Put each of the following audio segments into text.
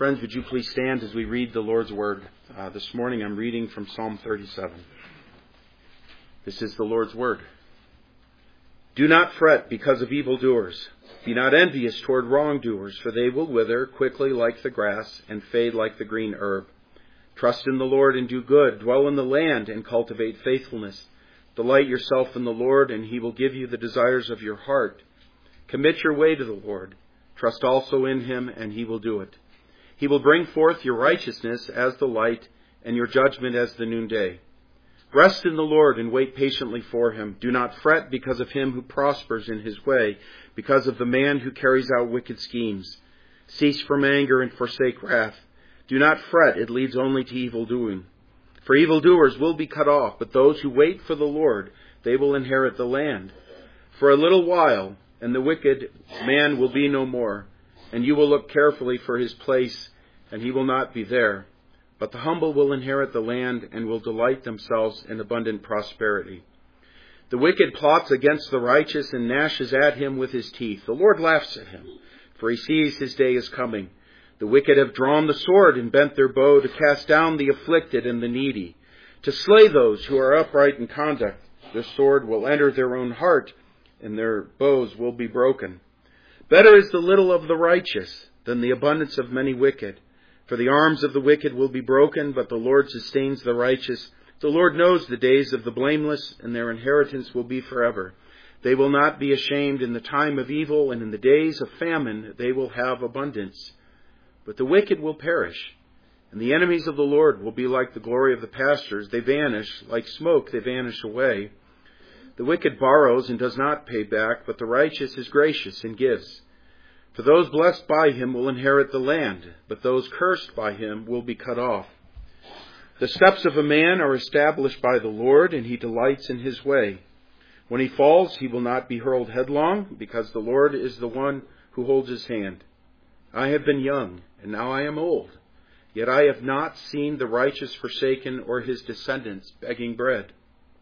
Friends, would you please stand as we read the Lord's Word? This morning I'm reading from Psalm 37. This is the Lord's Word. Do not fret because of evildoers. Be not envious toward wrongdoers, for they will wither quickly like the grass and fade like the green herb. Trust in the Lord and do good. Dwell in the land and cultivate faithfulness. Delight yourself in the Lord, and He will give you the desires of your heart. Commit your way to the Lord. Trust also in Him, and He will do it. He will bring forth your righteousness as the light, and your judgment as the noonday. Rest in the Lord and wait patiently for Him. Do not fret because of him who prospers in his way, because of the man who carries out wicked schemes. Cease from anger and forsake wrath. Do not fret, it leads only to evil doing. For evildoers will be cut off, but those who wait for the Lord, they will inherit the land. For a little while, and the wicked man will be no more, and you will look carefully for his place, and he will not be there. But the humble will inherit the land and will delight themselves in abundant prosperity. The wicked plots against the righteous and gnashes at him with his teeth. The Lord laughs at him, for he sees his day is coming. The wicked have drawn the sword and bent their bow to cast down the afflicted and the needy, to slay those who are upright in conduct. Their sword will enter their own heart, and their bows will be broken. Better is the little of the righteous than the abundance of many wicked. For the arms of the wicked will be broken, but the Lord sustains the righteous. The Lord knows the days of the blameless, and their inheritance will be forever. They will not be ashamed in the time of evil, and in the days of famine they will have abundance. But the wicked will perish, and the enemies of the Lord will be like the glory of the pastures. They vanish, like smoke they vanish away. The wicked borrows and does not pay back, but the righteous is gracious and gives. For those blessed by him will inherit the land, but those cursed by him will be cut off. The steps of a man are established by the Lord, and he delights in his way. When he falls, he will not be hurled headlong, because the Lord is the one who holds his hand. I have been young, and now I am old, yet I have not seen the righteous forsaken or his descendants begging bread.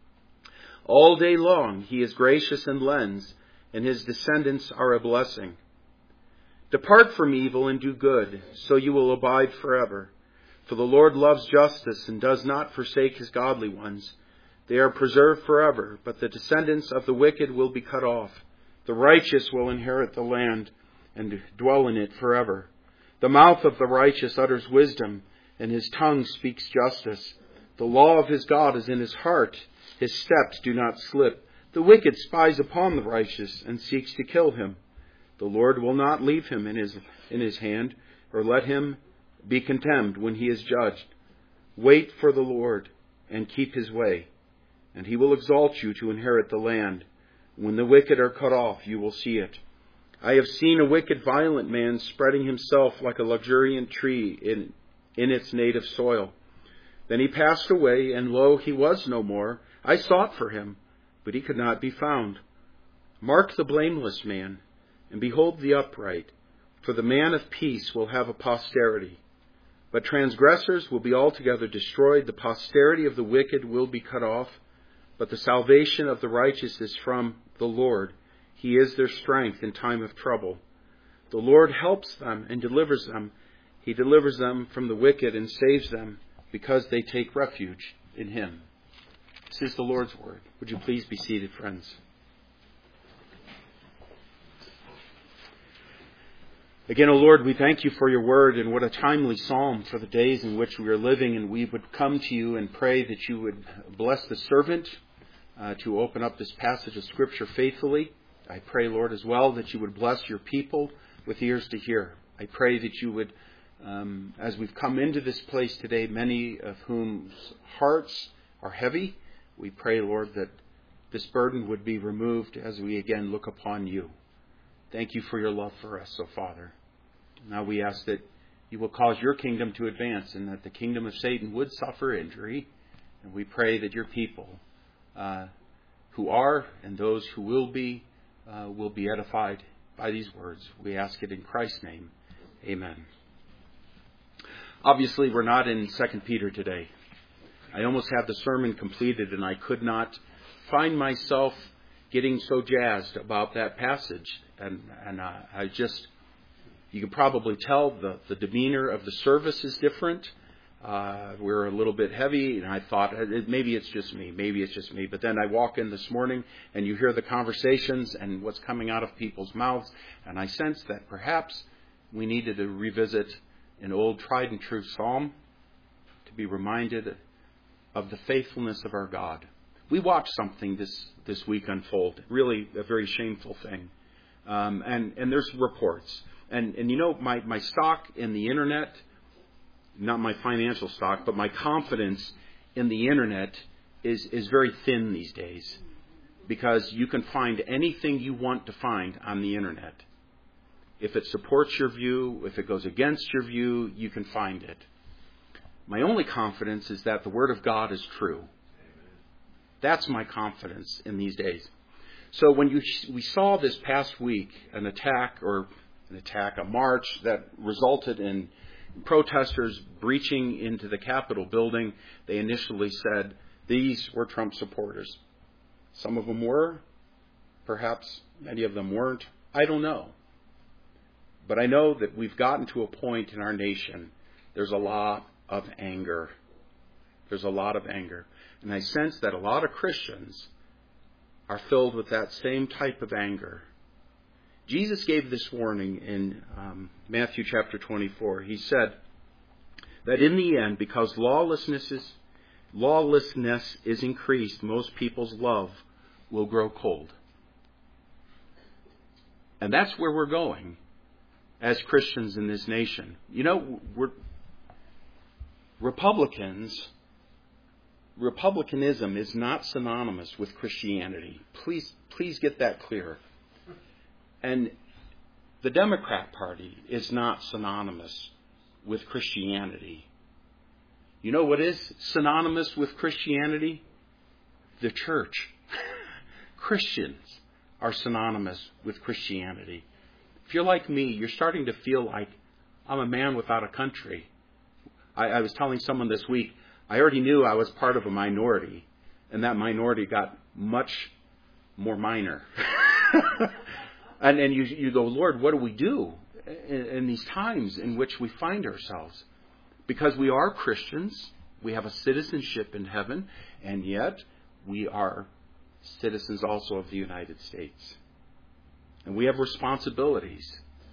All day long he is gracious and lends, and his descendants are a blessing. Depart from evil and do good, so you will abide forever. For the Lord loves justice and does not forsake his godly ones. They are preserved forever, but the descendants of the wicked will be cut off. The righteous will inherit the land and dwell in it forever. The mouth of the righteous utters wisdom, and his tongue speaks justice. The law of his God is in his heart. His steps do not slip. The wicked spies upon the righteous and seeks to kill him. The Lord will not leave him in his hand, or let him be contemned when he is judged. Wait for the Lord and keep his way, and he will exalt you to inherit the land. When the wicked are cut off, you will see it. I have seen a wicked, violent man spreading himself like a luxuriant tree in its native soil. Then he passed away, and lo, he was no more. I sought for him, but he could not be found. Mark the blameless man, and behold the upright, for the man of peace will have a posterity. But transgressors will be altogether destroyed. The posterity of the wicked will be cut off. But the salvation of the righteous is from the Lord. He is their strength in time of trouble. The Lord helps them and delivers them. He delivers them from the wicked and saves them, because they take refuge in him. This is the Lord's word. Would you please be seated, friends? Again, O Lord, we thank you for your word, and what a timely psalm for the days in which we are living. And we would come to you and pray that you would bless the servant to open up this passage of Scripture faithfully. I pray, Lord, as well that you would bless your people with ears to hear. I pray that you would, as we've come into this place today, many of whose hearts are heavy, we pray, Lord, that this burden would be removed as we again look upon you. Thank you for your love for us, O Father. Now we ask that you will cause your kingdom to advance and that the kingdom of Satan would suffer injury. And we pray that your people who are and those who will be edified by these words. We ask it in Christ's name. Amen. Obviously, we're not in 2 Peter today. I almost had the sermon completed and I could not find myself getting so jazzed about that passage. And I just You can probably tell the demeanor of the service is different. We're a little bit heavy, and I thought, maybe it's just me. But then I walk in this morning, and you hear the conversations and what's coming out of people's mouths, and I sense that perhaps we needed to revisit an old tried and true psalm to be reminded of the faithfulness of our God. We watched something this week unfold, really a very shameful thing. And there's reports. And you know, my stock in the internet, not my financial stock, but my confidence in the internet is very thin these days. Because you can find anything you want to find on the internet. If it supports your view, if it goes against your view, you can find it. My only confidence is that the Word of God is true. That's my confidence in these days. So when we saw this past week a march that resulted in protesters breaching into the Capitol building, they initially said these were Trump supporters. Some of them were, perhaps many of them weren't. I don't know. But I know that we've gotten to a point in our nation, there's a lot of anger. There's a lot of anger. And I sense that a lot of Christians are filled with that same type of anger. Jesus gave this warning in Matthew chapter 24. He said that in the end, because lawlessness is increased, most people's love will grow cold. And that's where we're going as Christians in this nation. You know, Republicanism is not synonymous with Christianity. Please get that clear. And the Democrat Party is not synonymous with Christianity. You know what is synonymous with Christianity? The church. Christians are synonymous with Christianity. If you're like me, you're starting to feel like I'm a man without a country. I was telling someone this week, I already knew I was part of a minority, and that minority got much more minor. and you go, Lord, what do we do in these times in which we find ourselves? Because we are Christians, we have a citizenship in heaven, and yet we are citizens also of the United States. And we have responsibilities.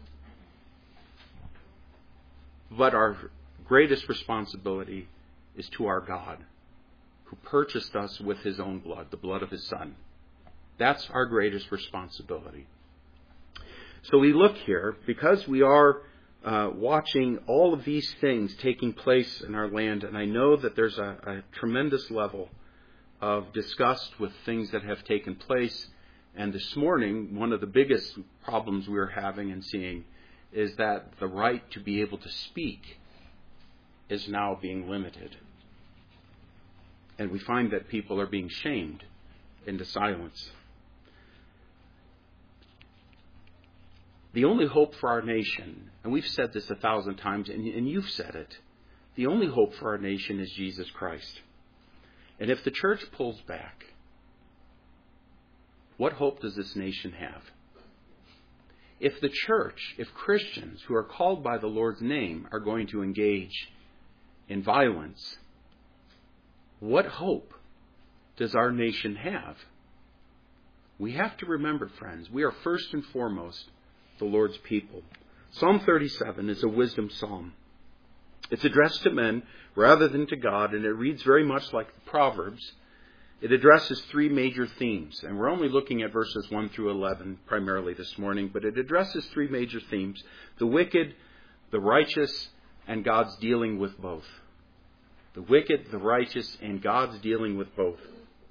But our greatest responsibility is to our God, who purchased us with His own blood, the blood of His Son. That's our greatest responsibility. So we look here, because we are watching all of these things taking place in our land, and I know that there's a tremendous level of disgust with things that have taken place. And this morning, one of the biggest problems we're having and seeing is that the right to be able to speak is now being limited. And we find that people are being shamed into silence. The only hope for our nation, and we've said this 1,000 times, and you've said it, the only hope for our nation is Jesus Christ. And if the church pulls back, what hope does this nation have? If the church, if Christians who are called by the Lord's name are going to engage in violence, what hope does our nation have? We have to remember, friends, we are first and foremost the Lord's people. Psalm 37 is a wisdom psalm. It's addressed to men rather than to God, and it reads very much like the Proverbs. It addresses three major themes, and we're only looking at verses 1 through 11 primarily this morning, but it addresses three major themes: the wicked, the righteous, and God's dealing with both. The wicked, the righteous, and God's dealing with both.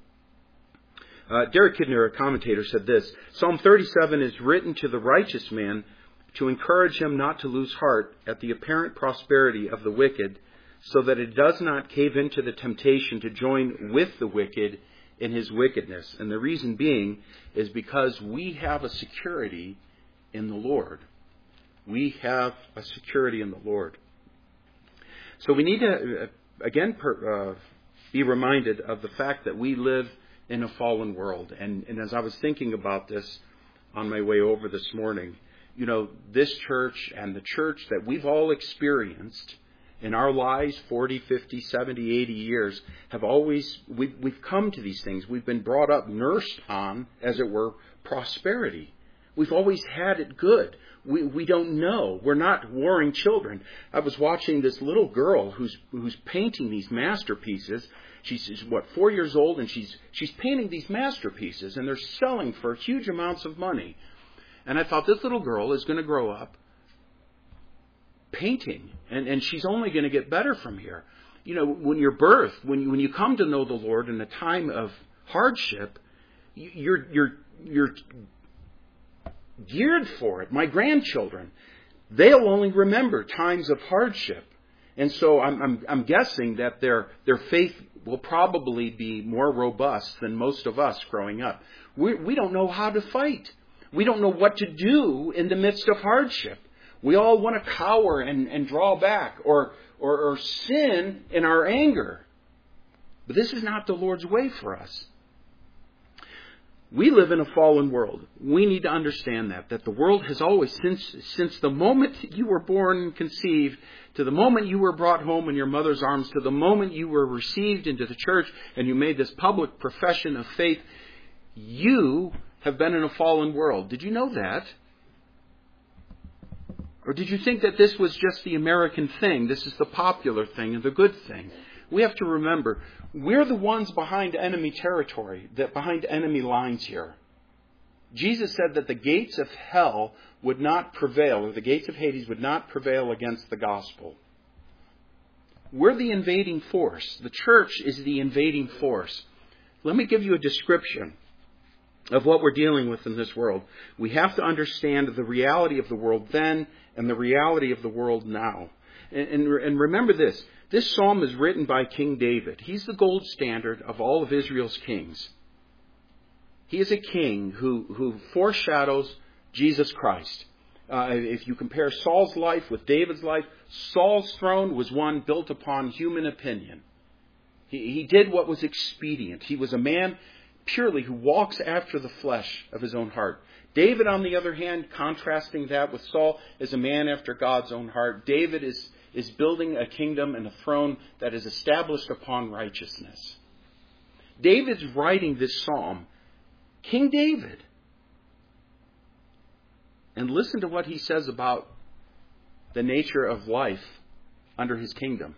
Derek Kidner, a commentator, said this: Psalm 37 is written to the righteous man to encourage him not to lose heart at the apparent prosperity of the wicked, so that it does not cave into the temptation to join with the wicked in his wickedness. And the reason being is because we have a security in the Lord. We have a security in the Lord. So we need to, again, be reminded of the fact that we live in a fallen world. And as I was thinking about this on my way over this morning, this church and the church that we've all experienced in our lives, 40, 50, 70, 80 years, we've come to these things. We've been brought up, nursed on, as it were, prosperity. We've always had it good. We don't know. We're not warring children. I was watching this little girl who's painting these masterpieces. She's 4 years old, and she's painting these masterpieces, and they're selling for huge amounts of money. And I thought, this little girl is going to grow up painting, and she's only going to get better from here. When you're birthed, when you come to know the Lord in a time of hardship, you're geared for it. My grandchildren, they'll only remember times of hardship, and so I'm guessing that their faith will probably be more robust than most of us growing up. We don't know how to fight. We don't know what to do in the midst of hardship. We all want to cower and draw back or sin in our anger. But this is not the Lord's way for us. We live in a fallen world. We need to understand that the world has always, since the moment you were born and conceived, to the moment you were brought home in your mother's arms, to the moment you were received into the church and you made this public profession of faith, you have been in a fallen world. Did you know that? Or did you think that this was just the American thing? This is the popular thing and the good thing. We have to remember, we're the ones behind enemy territory, behind enemy lines here. Jesus said that the gates of hell would not prevail, or the gates of Hades would not prevail against the gospel. We're the invading force. The church is the invading force. Let me give you a description of what we're dealing with in this world. We have to understand the reality of the world then and the reality of the world now. And remember this. This psalm is written by King David. He's the gold standard of all of Israel's kings. He is a king who foreshadows Jesus Christ. If you compare Saul's life with David's life, Saul's throne was one built upon human opinion. He did what was expedient. He was a man purely who walks after the flesh of his own heart. David, on the other hand, contrasting that with Saul, is a man after God's own heart. David is building a kingdom and a throne that is established upon righteousness. David's writing this psalm, King David. And listen to what he says about the nature of life under his kingdom.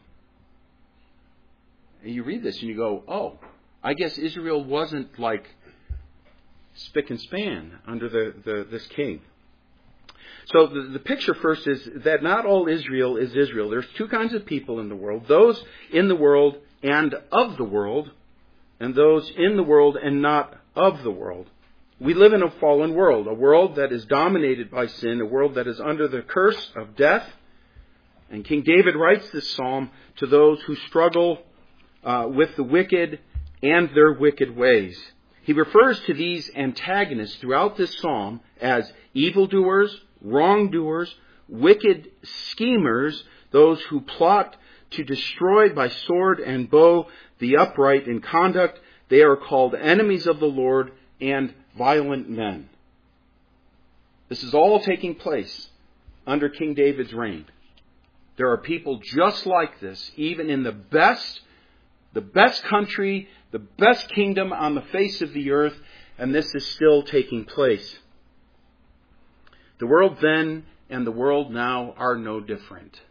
And you read this and you go, oh, I guess Israel wasn't like spick and span under this king. So the picture first is that not all Israel is Israel. There's two kinds of people in the world. Those in the world and of the world, and those in the world and not of the world. We live in a fallen world, a world that is dominated by sin, a world that is under the curse of death. And King David writes this psalm to those who struggle with the wicked and their wicked ways. He refers to these antagonists throughout this psalm as evildoers, wrongdoers, wicked schemers, those who plot to destroy by sword and bow the upright in conduct. They are called enemies of the Lord and violent men. This is all taking place under King David's reign. There are people just like this, even in the best country, the best kingdom on the face of the earth, and this is still taking place. The world then and the world now are no different.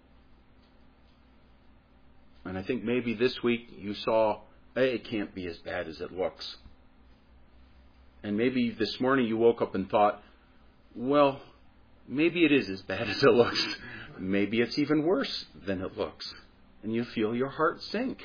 And I think maybe this week you saw, hey, it can't be as bad as it looks. And maybe this morning you woke up and thought, well, maybe it is as bad as it looks. Maybe it's even worse than it looks. And you feel your heart sink.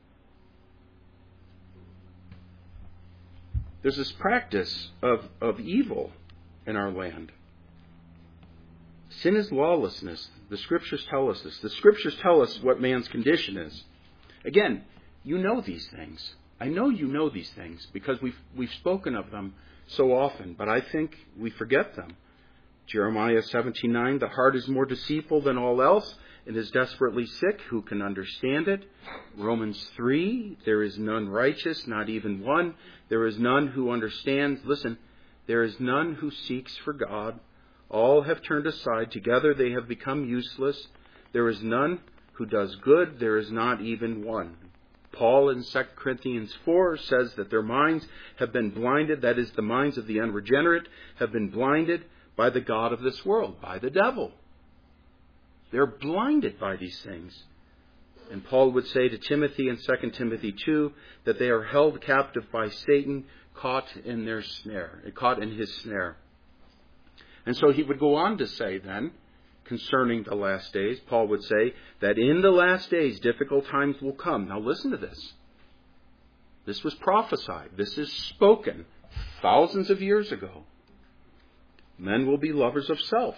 There's this practice of evil in our land. Sin is lawlessness. The Scriptures tell us this. The Scriptures tell us what man's condition is. Again, you know these things. I know you know these things because we've spoken of them so often, but I think we forget them. Jeremiah 17:9, the heart is more deceitful than all else and is desperately sick. Who can understand it? Romans 3, there is none righteous, not even one. There is none who understands. Listen, there is none who seeks for God. All have turned aside. Together they have become useless. There is none who does good. There is not even one. Paul in 2 Corinthians 4 says that their minds have been blinded. That is, the minds of the unregenerate have been blinded by the god of this world, by the devil. They're blinded by these things. And Paul would say to Timothy in 2 Timothy 2 that they are held captive by Satan, caught in his snare. And so he would go on to say then, concerning the last days, Paul would say that in the last days difficult times will come. Now listen to this. This was prophesied. This is spoken thousands of years ago. Men will be lovers of self,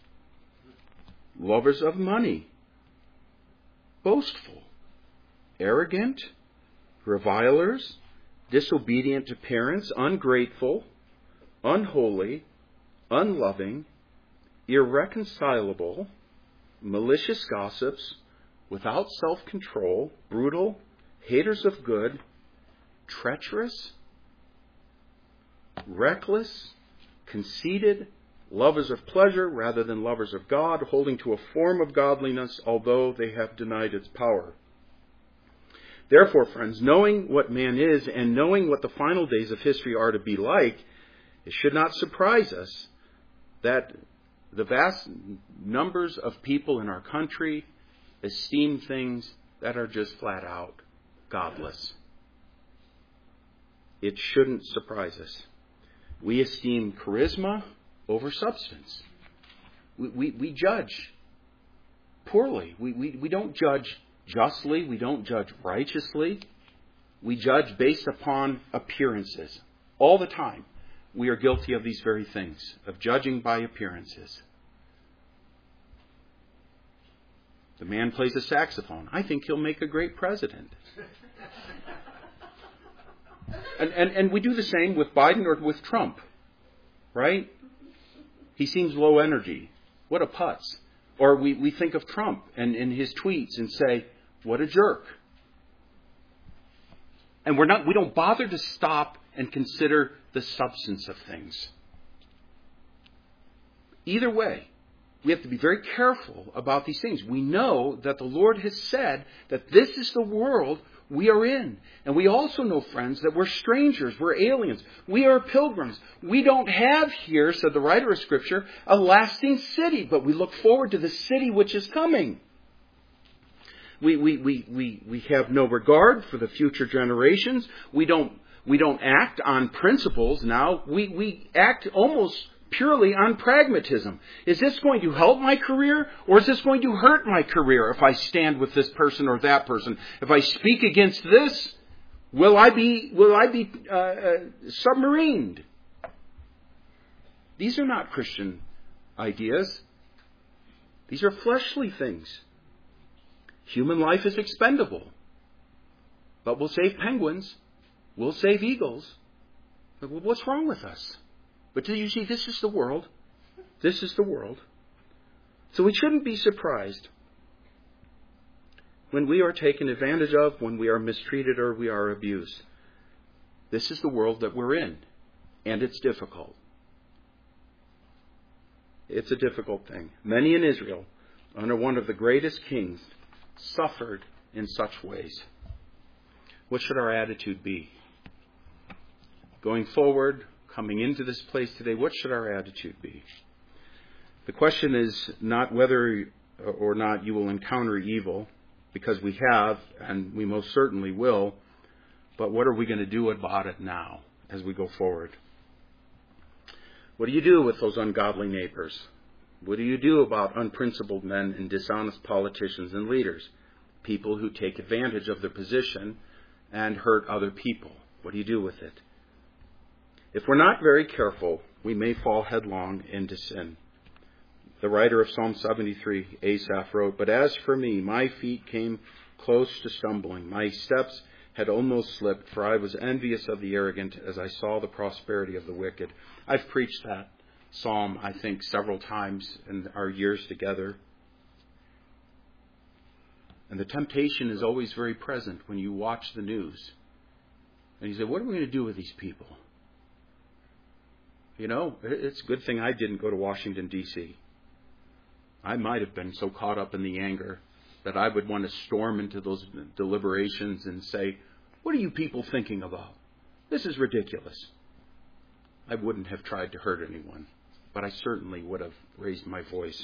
lovers of money, boastful, arrogant, revilers, disobedient to parents, ungrateful, unholy, unloving, irreconcilable, malicious gossips, without self-control, brutal, haters of good, treacherous, reckless, conceited, lovers of pleasure rather than lovers of God, holding to a form of godliness, although they have denied its power. Therefore, friends, knowing what man is and knowing what the final days of history are to be like, it should not surprise us that the vast numbers of people in our country esteem things that are just flat out godless. It shouldn't surprise us. We esteem charisma over substance. We judge poorly. We don't judge justly. We don't judge righteously. We judge based upon appearances. All the time, we are guilty of these very things, of judging by appearances. The man plays a saxophone. I think he'll make a great president. And we do the same with Biden or with Trump, right? He seems low energy. What a putz. Or we think of Trump and his tweets and say, what a jerk. And we don't bother to stop and consider the substance of things. Either way, we have to be very careful about these things. We know that the Lord has said that this is the world we are in. And we also know, friends, that we're strangers, we're aliens, we are pilgrims. We don't have here, said the writer of Scripture, a lasting city, but we look forward to the city which is coming. We have no regard for the future generations. We don't act on principles now. We act almost purely on pragmatism. Is this going to help my career, or is this going to hurt my career if I stand with this person or that person? If I speak against this, will I be submarined? These are not Christian ideas. These are fleshly things. Human life is expendable. But we'll save penguins. We'll save eagles. But what's wrong with us? But you see, this is the world. This is the world. So we shouldn't be surprised when we are taken advantage of, when we are mistreated or we are abused. This is the world that we're in. And it's difficult. It's a difficult thing. Many in Israel, under one of the greatest kings, suffered in such ways. What should our attitude be? Going forward, coming into this place today, what should our attitude be? The question is not whether or not you will encounter evil, because we have, and we most certainly will, but what are we going to do about it now as we go forward? What do you do with those ungodly neighbors? What do you do about unprincipled men and dishonest politicians and leaders? People who take advantage of their position and hurt other people. What do you do with it? If we're not very careful, we may fall headlong into sin. The writer of Psalm 73, Asaph, wrote, "But as for me, my feet came close to stumbling. My steps had almost slipped, for I was envious of the arrogant as I saw the prosperity of the wicked." I've preached that psalm, I think, several times in our years together. And the temptation is always very present when you watch the news. And you say, what are we going to do with these people? You know, it's a good thing I didn't go to Washington, D.C. I might have been so caught up in the anger that I would want to storm into those deliberations and say, what are you people thinking about? This is ridiculous. I wouldn't have tried to hurt anyone, but I certainly would have raised my voice.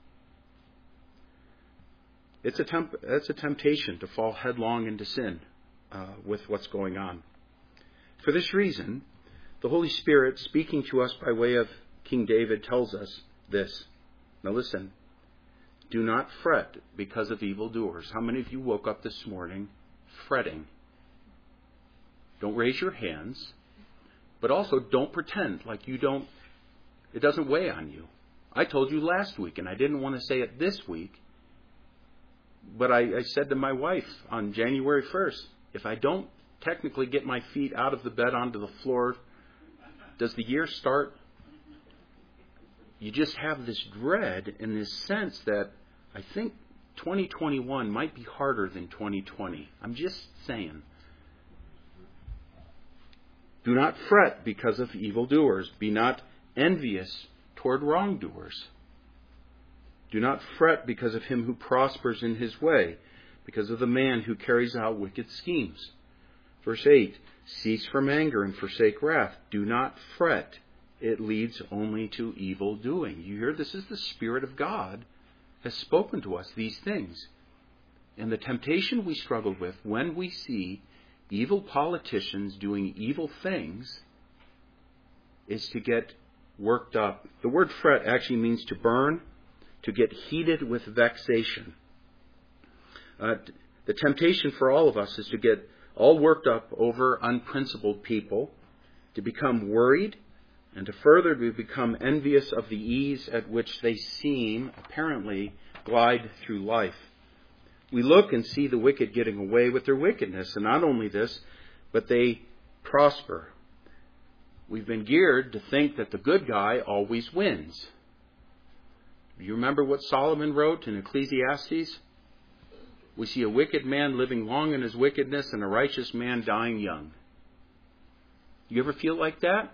It's a temptation to fall headlong into sin with what's going on. For this reason, the Holy Spirit, speaking to us by way of King David, tells us this. Now listen. Do not fret because of evildoers. How many of you woke up this morning fretting? Don't raise your hands, but also don't pretend like it doesn't weigh on you. I told you last week, and I didn't want to say it this week, but I said to my wife on January 1st, if I don't technically get my feet out of the bed onto the floor, does the year start? You just have this dread and this sense that I think 2021 might be harder than 2020. I'm just saying. Do not fret because of evildoers. Be not envious toward wrongdoers. Do not fret because of him who prospers in his way, because of the man who carries out wicked schemes. Verse 8, cease from anger and forsake wrath. Do not fret. It leads only to evil doing. You hear, this is the Spirit of God has spoken to us these things. And the temptation we struggle with when we see evil politicians doing evil things is to get worked up. The word fret actually means to burn, to get heated with vexation. The temptation for all of us is to get all worked up over unprincipled people, to become worried, and to further to become envious of the ease at which they seem, apparently, glide through life. We look and see the wicked getting away with their wickedness, and not only this, but they prosper. We've been geared to think that the good guy always wins. You remember what Solomon wrote in Ecclesiastes? We see a wicked man living long in his wickedness and a righteous man dying young. You ever feel like that?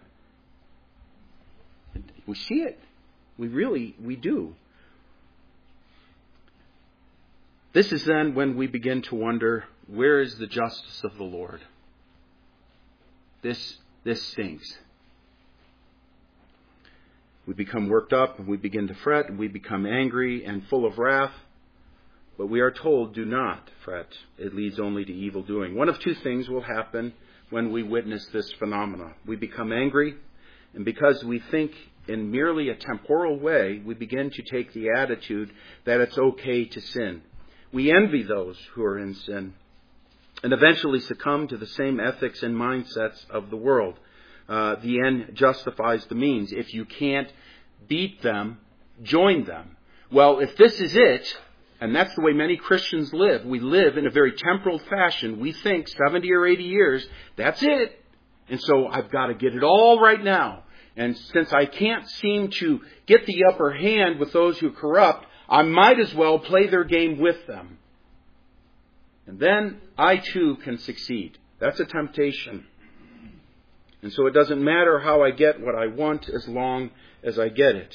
We see it. We do. This is then when we begin to wonder, where is the justice of the Lord? This stinks. We become worked up and we begin to fret and we become angry and full of wrath. But we are told, do not fret. It leads only to evil doing. One of two things will happen when we witness this phenomena. We become angry, and because we think in merely a temporal way, we begin to take the attitude that it's okay to sin. We envy those who are in sin and eventually succumb to the same ethics and mindsets of the world. The end justifies the means. If you can't beat them, join them. Well, if this is it, and that's the way many Christians live, we live in a very temporal fashion. We think 70 or 80 years, that's it. And so I've got to get it all right now. And since I can't seem to get the upper hand with those who are corrupt, I might as well play their game with them. And then I too can succeed. That's a temptation. And so it doesn't matter how I get what I want as long as I get it.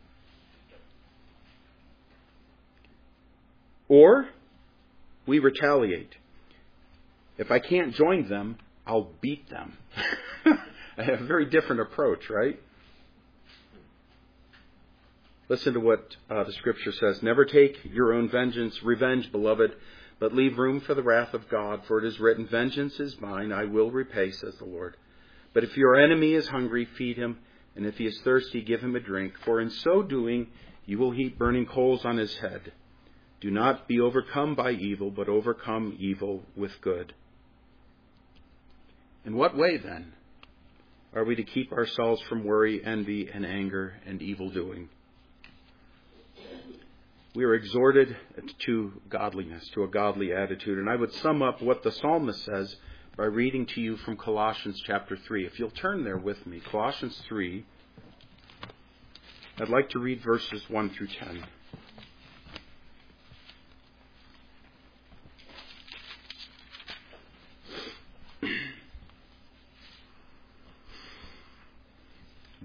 Or we retaliate. If I can't join them, I'll beat them. I have a very different approach, right? Listen to what the Scripture says. Never take your own revenge, beloved, but leave room for the wrath of God. For it is written, vengeance is mine, I will repay, says the Lord. But if your enemy is hungry, feed him, and if he is thirsty, give him a drink. For in so doing, you will heap burning coals on his head. Do not be overcome by evil, but overcome evil with good. In what way, then, are we to keep ourselves from worry, envy, and anger, and evil doing? We are exhorted to godliness, to a godly attitude. And I would sum up what the psalmist says by reading to you from Colossians chapter 3. If you'll turn there with me, Colossians 3, I'd like to read verses 1 through 10.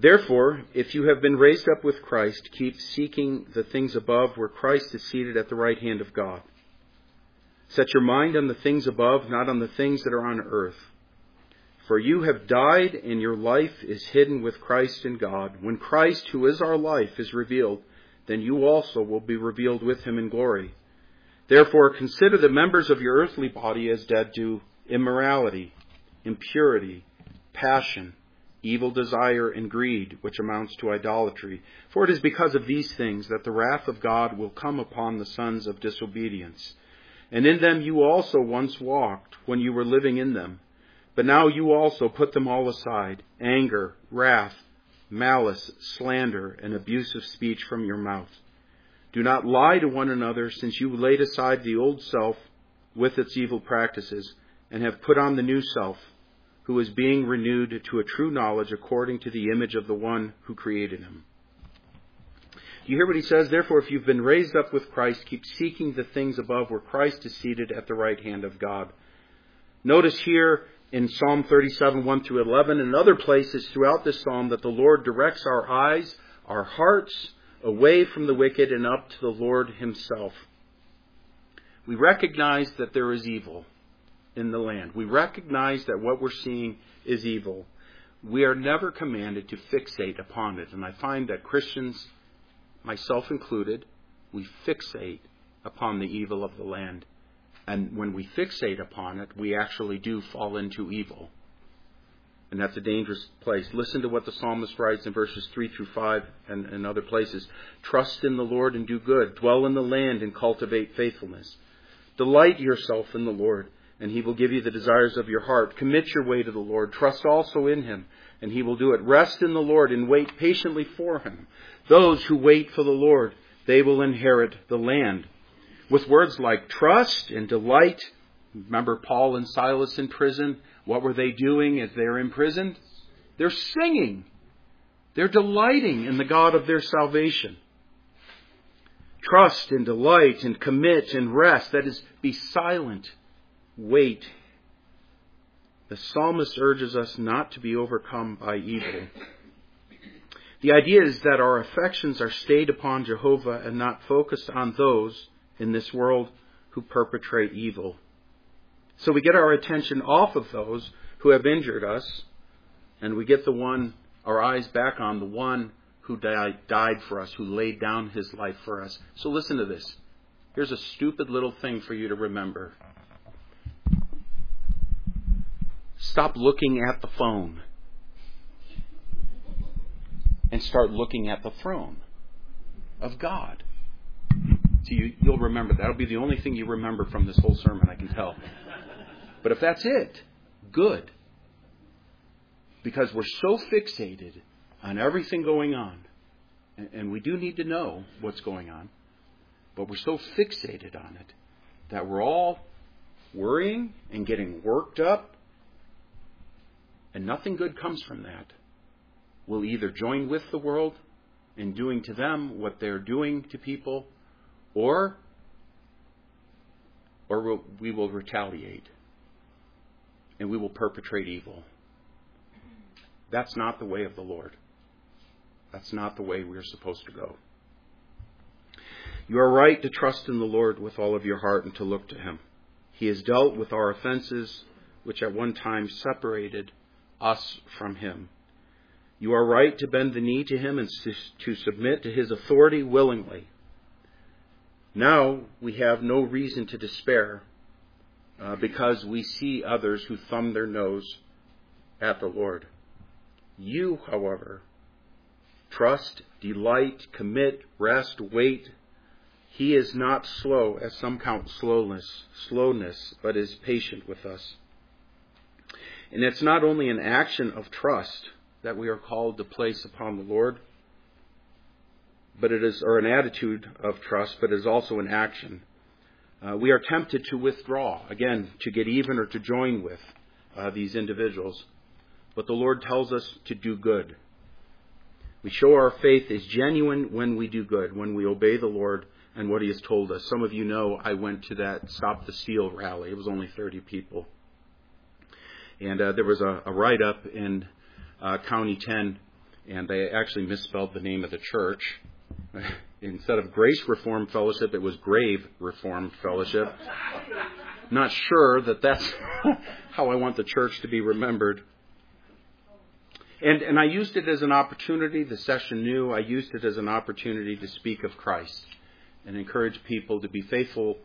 Therefore, if you have been raised up with Christ, keep seeking the things above where Christ is seated at the right hand of God. Set your mind on the things above, not on the things that are on earth. For you have died, and your life is hidden with Christ in God. When Christ, who is our life, is revealed, then you also will be revealed with him in glory. Therefore, consider the members of your earthly body as dead to immorality, impurity, passion, evil desire, and greed, which amounts to idolatry. For it is because of these things that the wrath of God will come upon the sons of disobedience. And in them you also once walked when you were living in them. But now you also put them all aside: anger, wrath, malice, slander, and abusive speech from your mouth. Do not lie to one another, since you laid aside the old self with its evil practices, and have put on the new self, who is being renewed to a true knowledge according to the image of the one who created him. Do you hear what he says? Therefore, if you've been raised up with Christ, keep seeking the things above where Christ is seated at the right hand of God. Notice here in Psalm 37, 1 through 11, and other places throughout this psalm, that the Lord directs our eyes, our hearts, away from the wicked and up to the Lord himself. We recognize that there is evil in the land. We recognize that what we're seeing is evil. We are never commanded to fixate upon it. And I find that Christians, myself included, we fixate upon the evil of the land. And when we fixate upon it, we actually do fall into evil. And that's a dangerous place. Listen to what the psalmist writes in verses 3 through 5 and other places. Trust in the Lord and do good. Dwell in the land and cultivate faithfulness. Delight yourself in the Lord, and he will give you the desires of your heart. Commit your way to the Lord. Trust also in him, and he will do it. Rest in the Lord and wait patiently for him. Those who wait for the Lord, they will inherit the land. With words like trust and delight. Remember Paul and Silas in prison? What were they doing as they're imprisoned? They're singing. They're delighting in the God of their salvation. Trust and delight and commit and rest. That is, be silent. Wait. The psalmist urges us not to be overcome by evil. The idea is that our affections are stayed upon Jehovah and not focused on those in this world who perpetrate evil. So we get our attention off of those who have injured us, and we get our eyes back on the one who died for us, who laid down his life for us. So listen to this. Here's a stupid little thing for you to remember. Stop looking at the phone and start looking at the throne of God. So you'll remember that. That'll be the only thing you remember from this whole sermon, I can tell. But if that's it, good. Because we're so fixated on everything going on, and we do need to know what's going on, but we're so fixated on it that we're all worrying and getting worked up, and nothing good comes from that. We'll either join with the world in doing to them what they're doing to people, or we will retaliate. And we will perpetrate evil. That's not the way of the Lord. That's not the way we're supposed to go. You are right to trust in the Lord with all of your heart and to look to him. He has dealt with our offenses, which at one time separated us from him. You are right to bend the knee to him and to submit to his authority willingly. Now we have no reason to despair, because we see others who thumb their nose at the Lord. You, however, trust, delight, commit, rest, wait. He is not slow, as some count slowness, but is patient with us. And it's not only an action of trust that we are called to place upon the Lord, or an attitude of trust, but it is also an action. We are tempted to withdraw, again, to get even or to join with these individuals. But the Lord tells us to do good. We show our faith is genuine when we do good, when we obey the Lord and what he has told us. Some of you know I went to that Stop the Steal rally. It was only 30 people. And there was a write-up in County 10 And they actually misspelled the name of the church. Instead of Grace Reformed Fellowship, it was Grave Reformed Fellowship. Not sure that that's how I want the church to be remembered. And I used it as an opportunity, the session knew, I used it as an opportunity to speak of Christ and encourage people to be faithful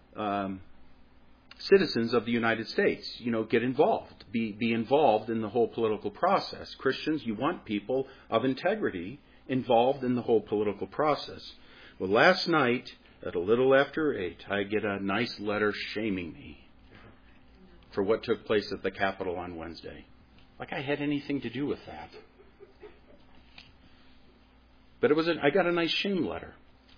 citizens of the United States. Get involved. Be involved in the whole political process. Christians, you want people of integrity involved in the whole political process. Well, last night, at a little after 8, I get a nice letter shaming me for what took place at the Capitol on Wednesday. Like I had anything to do with that. But I got a nice shame letter.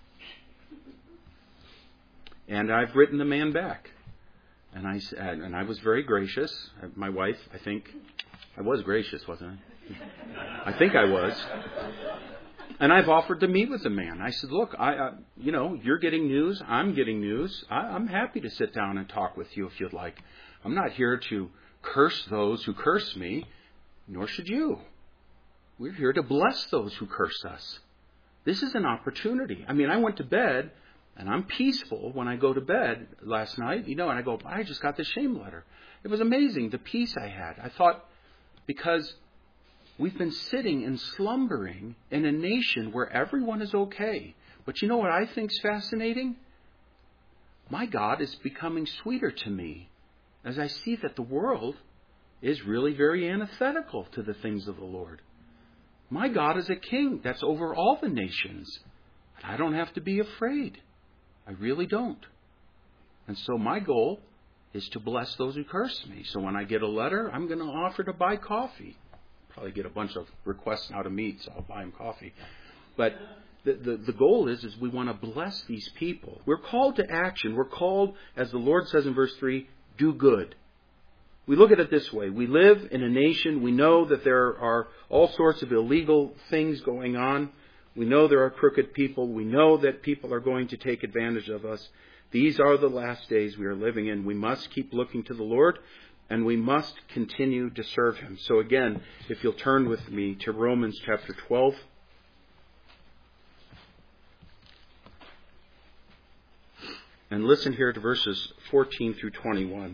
And I've written the man back. And I was very gracious. My wife, I think, I was gracious, wasn't I? I think I was. And I've offered to meet with the man. I said, look, you're getting news. I'm getting news. I'm happy to sit down and talk with you if you'd like. I'm not here to curse those who curse me, nor should you. We're here to bless those who curse us. This is an opportunity. I went to bed, and I'm peaceful when I go to bed last night, and I go, I just got this shame letter. It was amazing, the peace I had. I thought, because we've been sitting and slumbering in a nation where everyone is okay. But you know what I think's fascinating? My God is becoming sweeter to me as I see that the world is really very antithetical to the things of the Lord. My God is a king that's over all the nations. I don't have to be afraid. I really don't. And so my goal is to bless those who curse me. So when I get a letter, I'm going to offer to buy coffee. Probably get a bunch of requests now to meet, so I'll buy them coffee. But the goal is we want to bless these people. We're called to action. We're called, as the Lord says in verse 3, do good. We look at it this way. We live in a nation. We know that there are all sorts of illegal things going on. We know there are crooked people. We know that people are going to take advantage of us. These are the last days we are living in. We must keep looking to the Lord, and we must continue to serve Him. So again, if you'll turn with me to Romans chapter 12. And listen here to verses 14 through 21.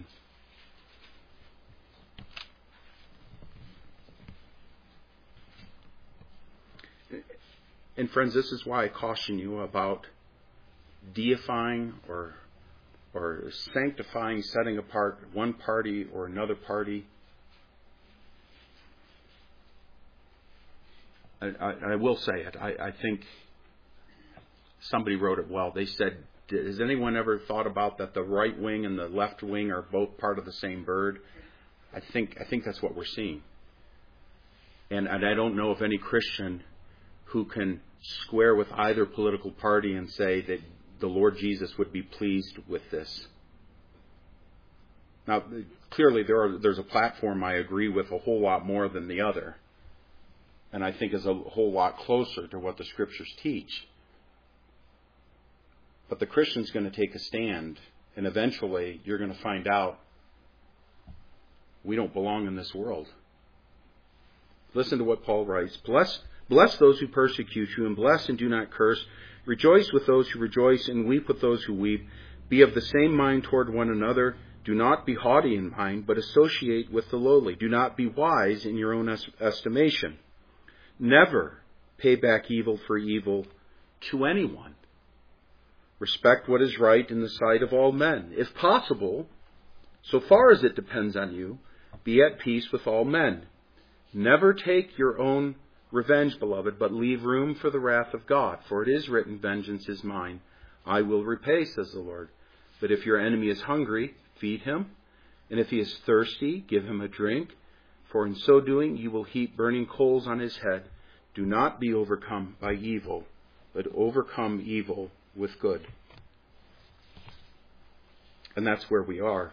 And friends, this is why I caution you about deifying or sanctifying, setting apart one party or another party. I will say it. I think somebody wrote it well. They said, has anyone ever thought about that the right wing and the left wing are both part of the same bird? I think that's what we're seeing. And I don't know of any Christian who can square with either political party and say that the Lord Jesus would be pleased with this. Now, clearly there's a platform I agree with a whole lot more than the other, and I think is a whole lot closer to what the Scriptures teach. But the Christian's going to take a stand, and eventually you're going to find out we don't belong in this world. Listen to what Paul writes. Bless those who persecute you, and bless and do not curse. Rejoice with those who rejoice, and weep with those who weep. Be of the same mind toward one another. Do not be haughty in mind, but associate with the lowly. Do not be wise in your own estimation. Never pay back evil for evil to anyone. Respect what is right in the sight of all men. If possible, so far as it depends on you, be at peace with all men. Never take your own revenge, beloved, but leave room for the wrath of God. For it is written, vengeance is mine. I will repay, says the Lord. But if your enemy is hungry, feed him. And if he is thirsty, give him a drink. For in so doing, you will heap burning coals on his head. Do not be overcome by evil, but overcome evil with good. And that's where we are.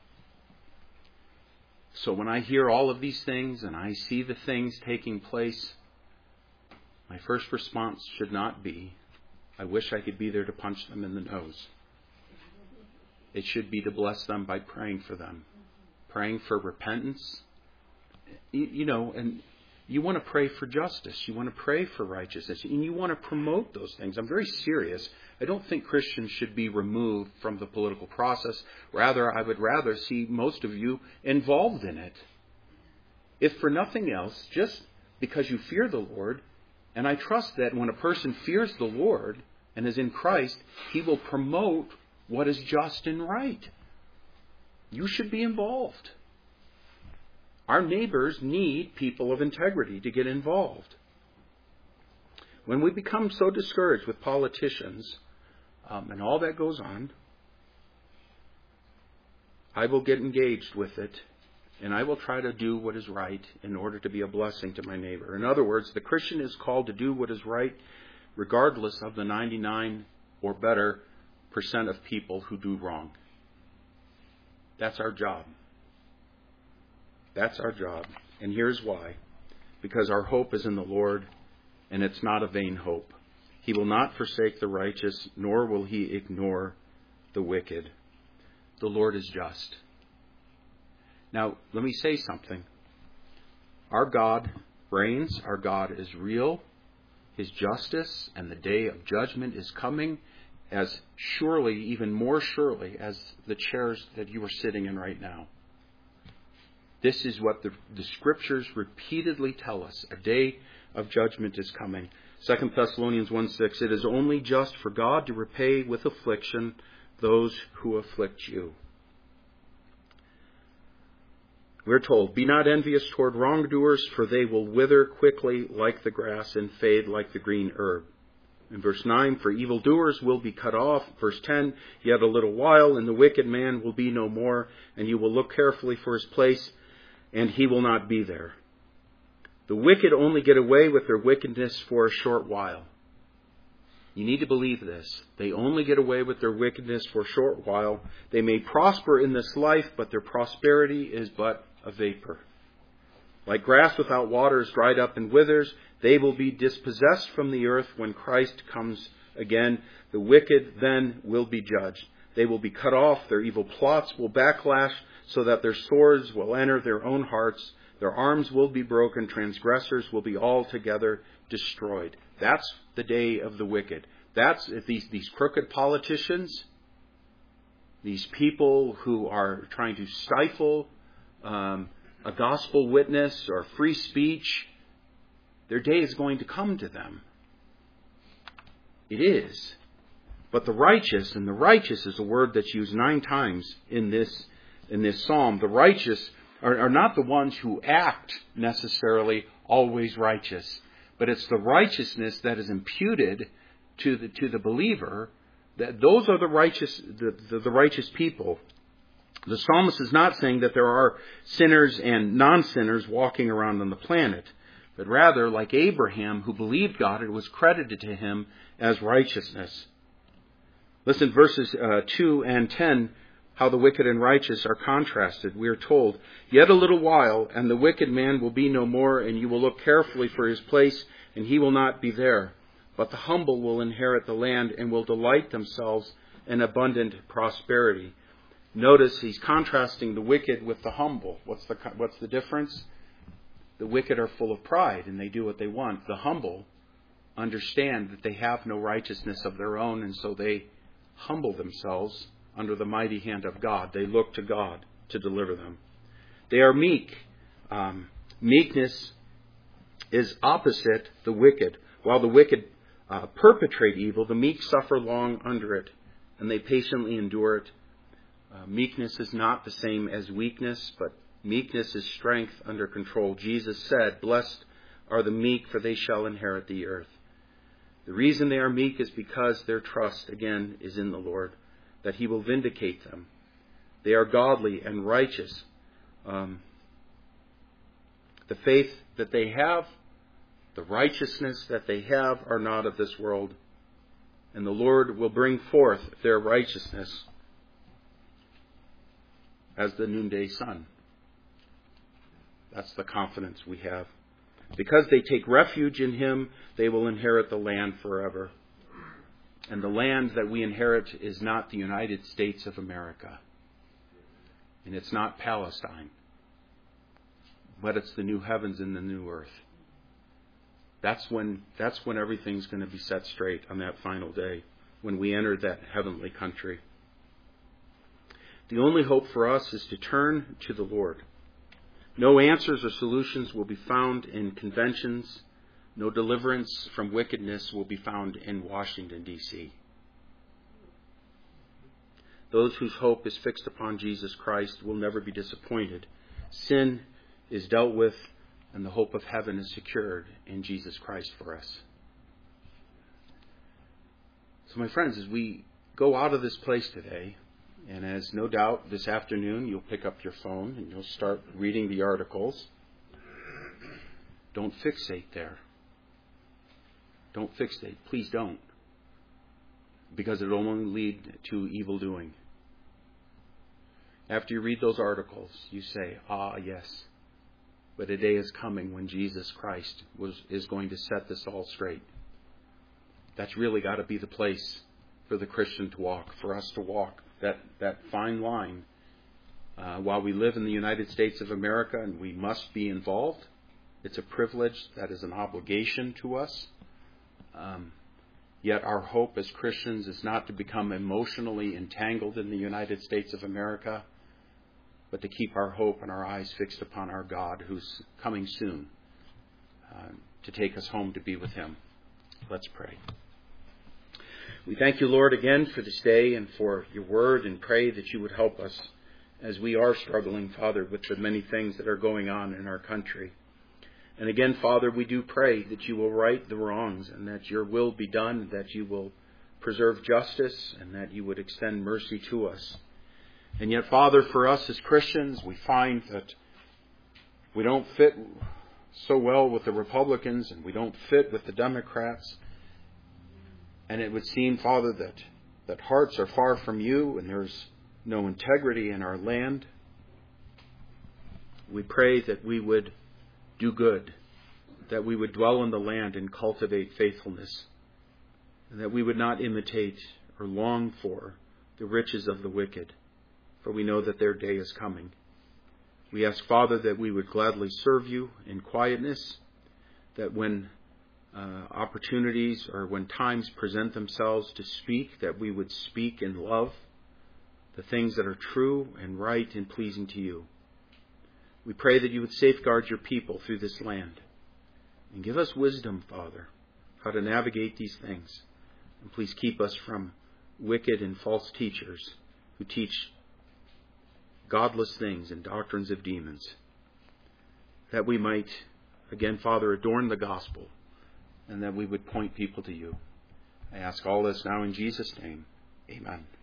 So when I hear all of these things and I see the things taking place, my first response should not be, I wish I could be there to punch them in the nose. It should be to bless them by praying for them, praying for repentance. And You want to pray for justice. You want to pray for righteousness. And you want to promote those things. I'm very serious. I don't think Christians should be removed from the political process. Rather, I would rather see most of you involved in it. If for nothing else, just because you fear the Lord, and I trust that when a person fears the Lord and is in Christ, he will promote what is just and right. You should be involved. Our neighbors need people of integrity to get involved. When we become so discouraged with politicians and all that goes on, I will get engaged with it, and I will try to do what is right in order to be a blessing to my neighbor. In other words, the Christian is called to do what is right regardless of the 99 or better % of people who do wrong. That's our job. That's our job. And here's why. Because our hope is in the Lord, and it's not a vain hope. He will not forsake the righteous, nor will he ignore the wicked. The Lord is just. Now, let me say something. Our God reigns. Our God is real. His justice and the day of judgment is coming as surely, even more surely, as the chairs that you are sitting in right now. This is what the Scriptures repeatedly tell us. A day of judgment is coming. 2 Thessalonians 1:6, it is only just for God to repay with affliction those who afflict you. We're told, be not envious toward wrongdoers, for they will wither quickly like the grass and fade like the green herb. In verse 9, for evildoers will be cut off. Verse 10, yet a little while, and the wicked man will be no more, and you will look carefully for his place, and he will not be there. The wicked only get away with their wickedness for a short while. You need to believe this. They only get away with their wickedness for a short while. They may prosper in this life, but their prosperity is but a vapor. Like grass without water is dried up and withers, they will be dispossessed from the earth when Christ comes again. The wicked then will be judged. They will be cut off. Their evil plots will backlash, so that their swords will enter their own hearts. Their arms will be broken. Transgressors will be altogether destroyed. That's the day of the wicked. That's these crooked politicians, these people who are trying to stifle a gospel witness or free speech. Their day is going to come to them. It is. But the righteous, and the righteous is a word that's used 9 times in this psalm. The righteous are not the ones who act necessarily always righteous, but it's the righteousness that is imputed to the believer. That those are the righteous people. The psalmist is not saying that there are sinners and non-sinners walking around on the planet, but rather, like Abraham, who believed God, it was credited to him as righteousness. Listen, verses 2 and 10, how the wicked and righteous are contrasted. We are told, yet a little while, and the wicked man will be no more, and you will look carefully for his place, and he will not be there. But the humble will inherit the land and will delight themselves in abundant prosperity. Notice he's contrasting the wicked with the humble. What's the difference? The wicked are full of pride, and they do what they want. The humble understand that they have no righteousness of their own, and so they humble themselves under the mighty hand of God. They look to God to deliver them. They are meek. Meekness is opposite the wicked. While the wicked perpetrate evil, the meek suffer long under it, and they patiently endure it. Meekness is not the same as weakness, but meekness is strength under control. Jesus said, blessed are the meek, for they shall inherit the earth. The reason they are meek is because their trust, again, is in the Lord, that He will vindicate them. They are godly and righteous. The faith that they have, the righteousness that they have, are not of this world. And the Lord will bring forth their righteousness as the noonday sun. That's the confidence we have. Because they take refuge in Him, they will inherit the land forever. And the land that we inherit is not the United States of America. And it's not Palestine. But it's the new heavens and the new earth. That's when everything's going to be set straight on that final day, when we enter that heavenly country. The only hope for us is to turn to the Lord. No answers or solutions will be found in conventions. No deliverance from wickedness will be found in Washington, D.C. Those whose hope is fixed upon Jesus Christ will never be disappointed. Sin is dealt with, and the hope of heaven is secured in Jesus Christ for us. So, my friends, as we go out of this place today, and as no doubt this afternoon you'll pick up your phone and you'll start reading the articles, don't fixate there. Don't fixate. Please don't. Because it will only lead to evil doing. After you read those articles, you say, yes. But a day is coming when Jesus Christ is going to set this all straight. That's really got to be the place for the Christian to walk, for us to walk that fine line. While we live in the United States of America and we must be involved, it's a privilege, that is an obligation to us. Yet our hope as Christians is not to become emotionally entangled in the United States of America, but to keep our hope and our eyes fixed upon our God, who's coming soon to take us home to be with Him. Let's pray. We thank you, Lord, again for this day and for your word, and pray that you would help us as we are struggling, Father, with the many things that are going on in our country. And again, Father, we do pray that you will right the wrongs and that your will be done, that you will preserve justice and that you would extend mercy to us. And yet, Father, for us as Christians, we find that we don't fit so well with the Republicans and we don't fit with the Democrats. And it would seem, Father, that hearts are far from you and there's no integrity in our land. We pray that we would do good, that we would dwell in the land and cultivate faithfulness, and that we would not imitate or long for the riches of the wicked, for we know that their day is coming. We ask, Father, that we would gladly serve you in quietness, that when opportunities or when times present themselves to speak, that we would speak in love the things that are true and right and pleasing to you. We pray that you would safeguard your people through this land. And give us wisdom, Father, how to navigate these things. And please keep us from wicked and false teachers who teach godless things and doctrines of demons. That we might, again, Father, adorn the gospel and that we would point people to you. I ask all this now in Jesus' name. Amen.